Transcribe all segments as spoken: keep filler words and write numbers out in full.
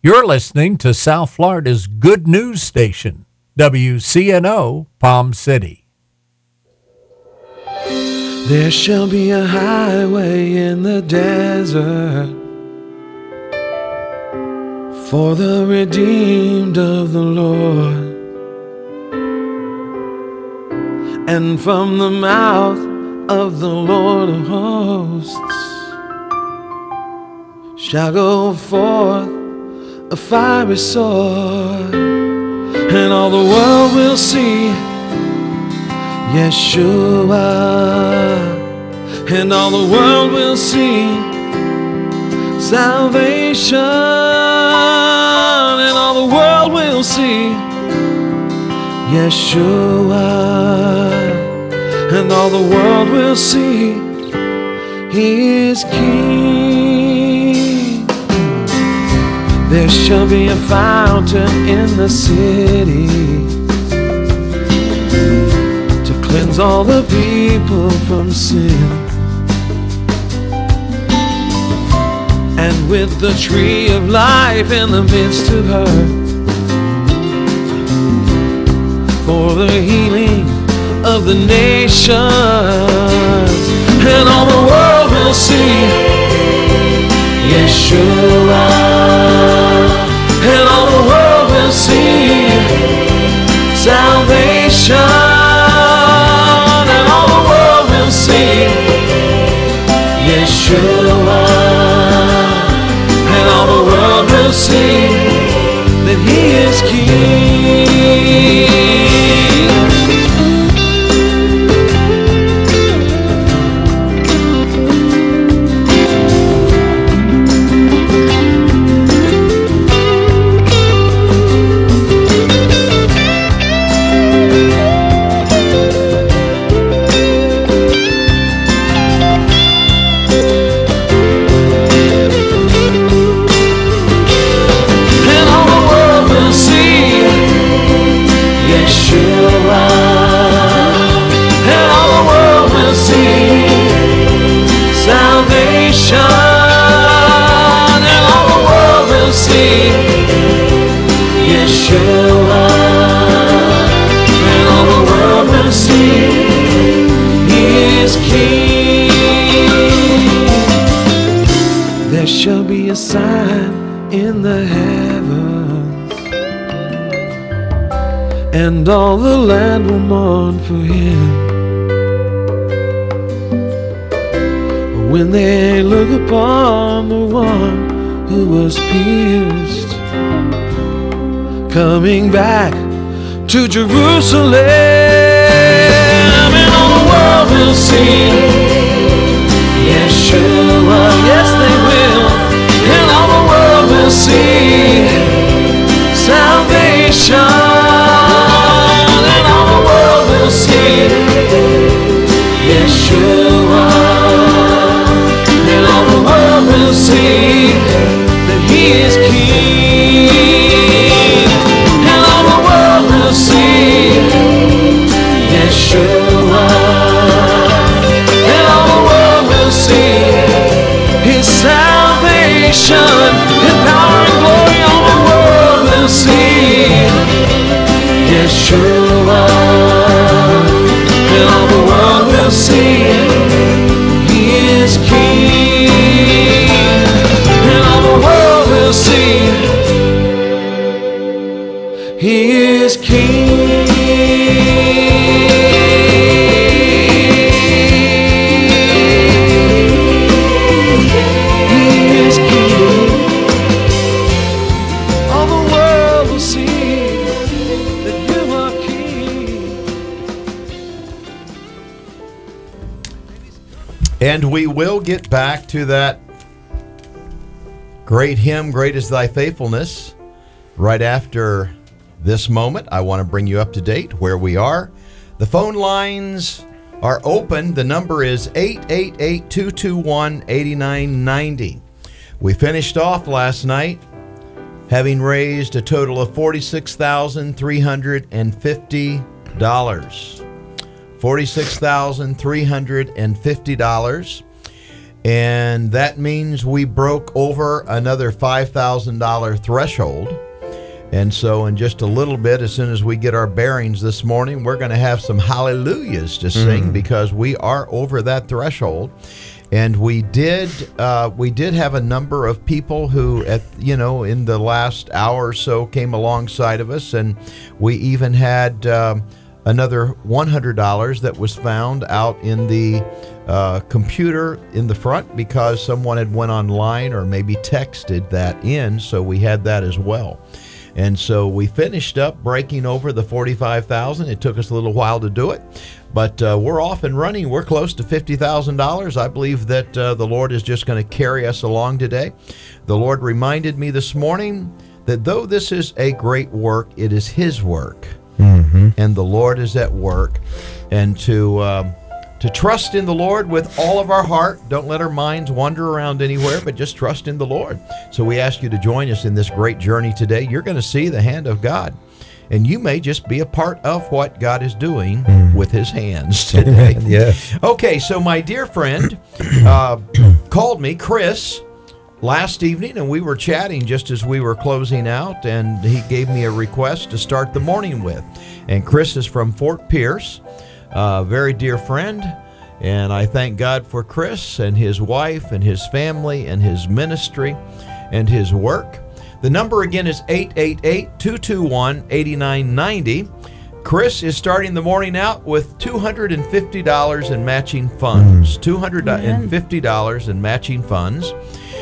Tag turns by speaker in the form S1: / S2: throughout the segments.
S1: You're listening to South Florida's good news station, W C N O Palm City.
S2: There shall be a highway in the desert for the redeemed of the Lord, and from the mouth of the Lord of hosts shall go forth a fiery sword, and all the world will see Yeshua, and all the world will see salvation, and all the world will see Yeshua, and all the world will see He is King. There shall be a fountain in the city to cleanse all the people from sin, and with the tree of life in the midst of her, for the healing of the nations, and all the world will see Yeshua, and all the world will see salvation, and all the world will see Yeshua, and all the world will see that He is King. There shall be a sign in the heavens, and all the land will mourn for Him. When they look upon the one who was pierced, coming back to Jerusalem, and all the world will see Yeshua, yes they will, and all the world will see salvation, and all the world will see Yeshua, and all the world will see that He is King, and all the world will see Yeshua, and all the world will see His salvation, His power and glory. All the world will see Yeshua, and all the world will see He is King, and all the world will see He is King.
S3: And we will get back to that great hymn, Great is Thy Faithfulness, right after this moment. I want to bring you up to date where we are. The phone lines are open. The number is eight eight eight, two two one, eight nine nine zero. We finished off last night having raised a total of forty-six thousand three hundred fifty dollars. forty-six thousand three hundred fifty dollars. And that means we broke over another five thousand dollars threshold. And so in just a little bit, as soon as we get our bearings this morning, we're going to have some hallelujahs to sing, mm. because we are over that threshold. And we did uh, we did have a number of people who, at you know, in the last hour or so came alongside of us. And we even had um, another one hundred dollars that was found out in the uh, computer in the front, because someone had went online or maybe texted that in. So we had that as well. And so we finished up breaking over the forty-five thousand dollars. It took us a little while to do it, but uh, we're off and running. We're close to fifty thousand dollars. I believe that uh, the Lord is just going to carry us along today. The Lord reminded me this morning that though this is a great work, it is His work. Mm-hmm. And the Lord is at work. And to... Um, To trust in the Lord with all of our heart. Don't let our minds wander around anywhere, but just trust in the Lord. So we ask you to join us in this great journey today. You're going to see the hand of God, and you may just be a part of what God is doing mm. with His hands today.
S1: Yes.
S3: Okay, so my dear friend uh, called me, Chris, last evening, and we were chatting just as we were closing out, and he gave me a request to start the morning with. And Chris is from Fort Pierce. A uh, very dear friend, and I thank God for Chris and his wife and his family and his ministry and his work. The number again is eight eight eight, two two one, eight nine nine zero. Chris is starting the morning out with two hundred fifty dollars in matching funds. two hundred fifty dollars in matching funds.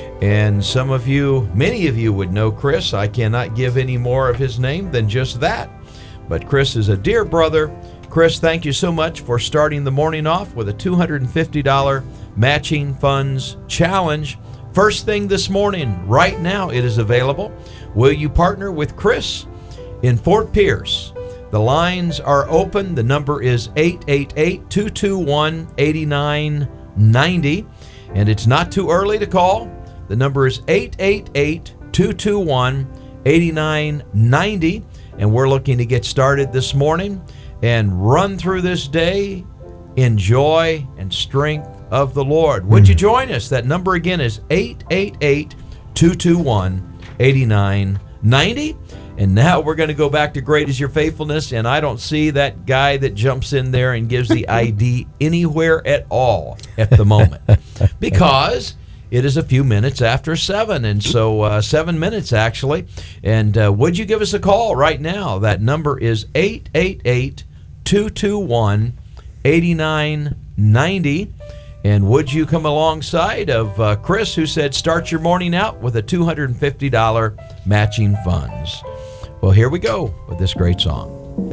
S3: And some of you, many of you would know Chris. I cannot give any more of his name than just that. But Chris is a dear brother. Chris, thank you so much for starting the morning off with a two hundred fifty dollars matching funds challenge. First thing this morning, right now it is available. Will you partner with Chris in Fort Pierce? The lines are open. The number is eight eight eight, two two one, eight nine nine zero. And it's not too early to call. The number is eight eight eight, two two one, eight nine nine zero. And we're looking to get started this morning and run through this day in joy and strength of the Lord. Would you join us? That number again is eight eight eight, two two one, eight nine nine zero. And now we're going to go back to Great Is Your Faithfulness, and I don't see that guy that jumps in there and gives the I D anywhere at all at the moment, because it is a few minutes after seven, and so uh, seven minutes actually. And uh, would you give us a call right now? That number is eight eight eight, two two one, eight nine nine zero. And would you come alongside of uh, Chris, who said start your morning out with a two hundred fifty dollars matching funds? Well, here we go with this great song.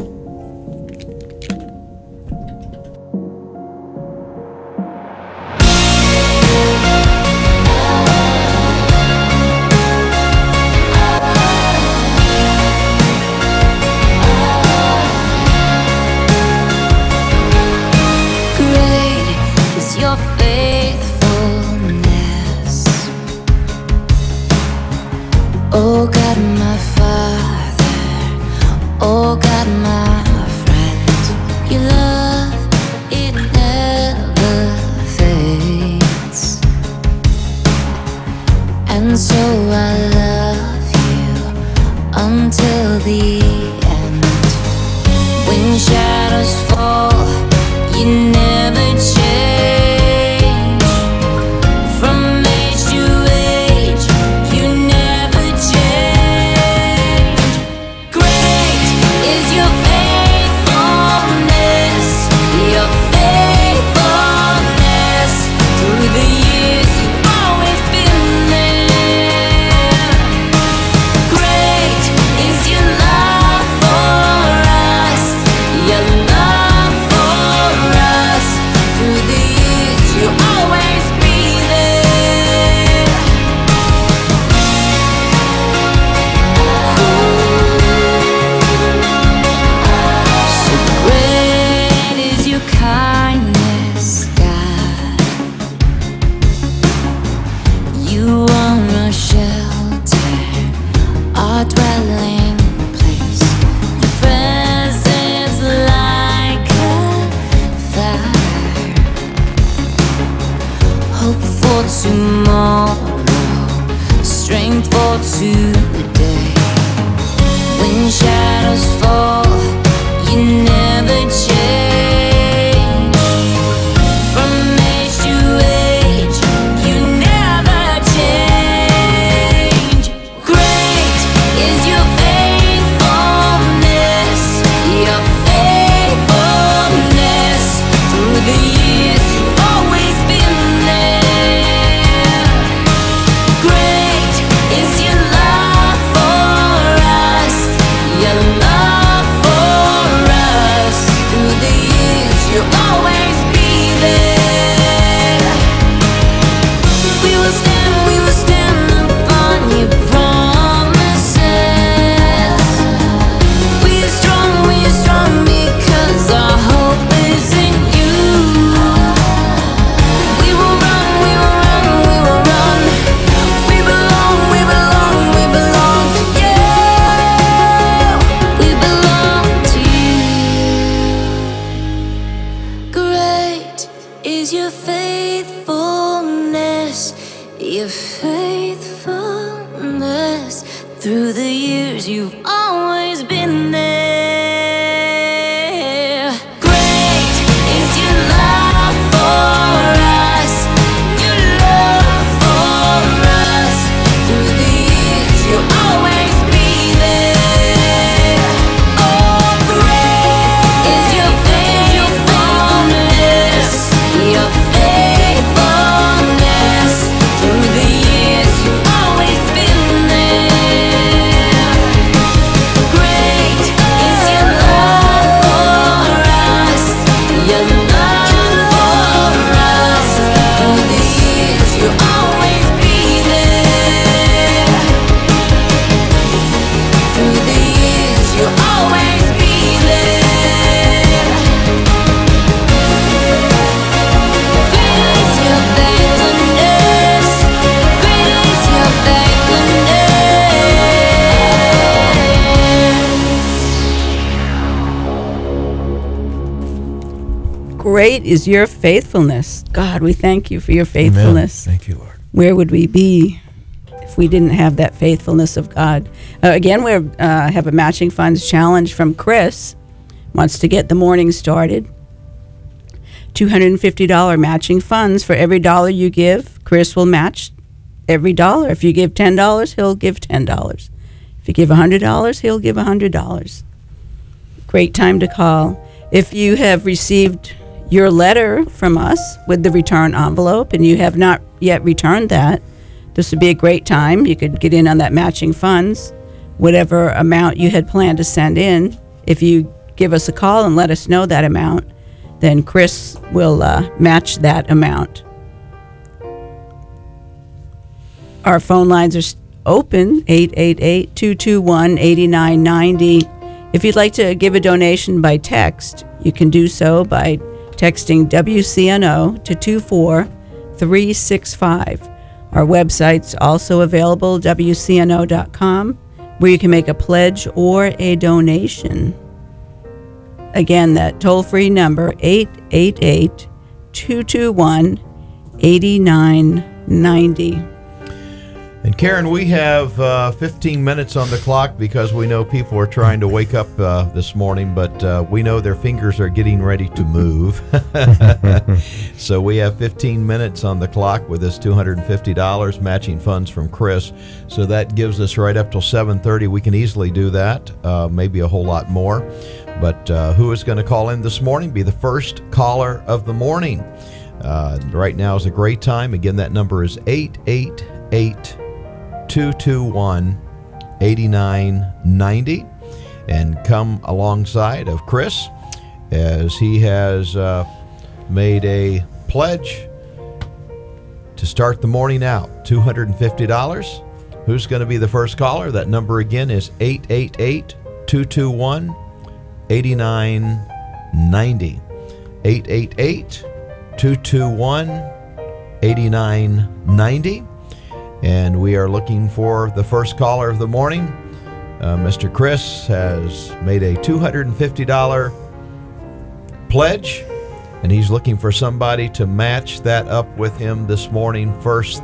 S4: Oh God, my Father, oh God, my friend, your love, it never fades. And so I love you until the end. When shadows fall, you never change.
S2: Through the years, you've always been there.
S4: tomorrow, strength for today. When shadows fall, you never change. From age to age, you never change. Great is your faithfulness, your faithfulness. Through the years, you've always been there. Great is your love for us, your love for us. Through the years, you'll always be there. We will stand, we will stand upon your promises. We are strong, we are strong because our hope is in you. We will run, we will run, we will run. We belong, we belong, we belong to you. We belong to you. Great is your faithfulness, your faithfulness. Through the years, you've always been there. Great is your love for us, your love for us. Through the years, you'll always be there. Oh, great is your faithfulness, your faithfulness. Through the years, you've always been there. Great is your love for us, your love for us. Through the years, you'll always be there. Through the years, you'll always be there. Great is your faithfulness, great is your faithfulness.
S5: Great is your faithfulness. God, we thank you for your faithfulness.
S1: Thank you, Lord.
S5: Where would we be if we didn't have that faithfulness of God? Uh, again, we uh, have a matching funds challenge from Chris. Wants to get the morning started. two hundred fifty dollars matching funds for every dollar you give. Chris will match every dollar. If you give ten dollars, he'll give ten dollars. If you give one hundred dollars, he'll give one hundred dollars. Great time to call. If you have received your letter from us with the return envelope and you have not yet returned that, this would be a great time. You could get in on that matching funds, whatever amount you had planned to send in. If you give us a call and let us know that amount, then Chris will uh, match that amount. Our phone lines are s- open, eight eight eight, two two one, eight nine nine zero. If you'd like to give a donation by text, you can do so by texting W C N O to two four three six five. Our website's also available, W C N O dot com, where you can make a pledge or a donation. Again, that toll-free number, eight eight eight, two two one, eight nine nine zero.
S3: And Karen, we have uh, fifteen minutes on the clock because we know people are trying to wake up uh, this morning, but uh, we know their fingers are getting ready to move. So we have fifteen minutes on the clock with this two hundred fifty dollars matching funds from Chris. So that gives us right up till seven thirty. We can easily do that, uh, maybe a whole lot more. But uh, who is going to call in this morning? Be the first caller of the morning. Uh, right now is a great time. Again, that number is eight eight eight, two two one, eight nine nine zero, and come alongside of Chris as he has uh, made a pledge to start the morning out. two hundred fifty dollars. Who's going to be the first caller? That number again is eight eight eight, two two one, eight nine nine zero. eight eight eight, two two one, eight nine nine zero. And we are looking for the first caller of the morning. Uh, Mister Chris has made a two hundred fifty dollars pledge, and he's looking for somebody to match that up with him this morning, first